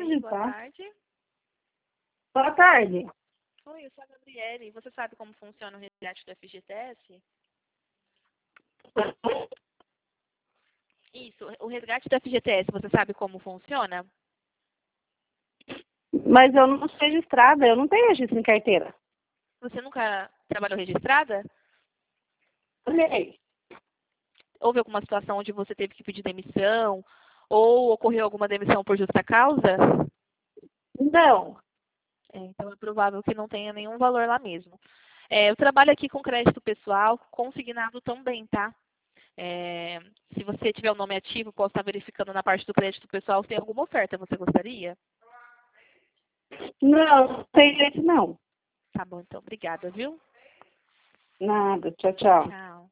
Oi, boa tá? tarde. Boa tarde. Oi, eu sou a Gabriele. Você sabe como funciona o resgate do FGTS? Isso, o resgate do FGTS, você sabe como funciona? Mas eu não sou registrada, eu não tenho registro em carteira. Você nunca trabalhou registrada? Olhei. Houve alguma situação onde você teve que pedir demissão? Ou ocorreu alguma demissão por justa causa? Não. Então é provável que não tenha nenhum valor lá mesmo. Eu trabalho aqui com crédito pessoal, consignado também, tá? Se você tiver o nome ativo, posso estar verificando na parte do crédito pessoal se tem alguma oferta. Você gostaria? Não tem jeito não. Tá bom, então. Obrigada, viu? Nada. Tchau, tchau. Tchau.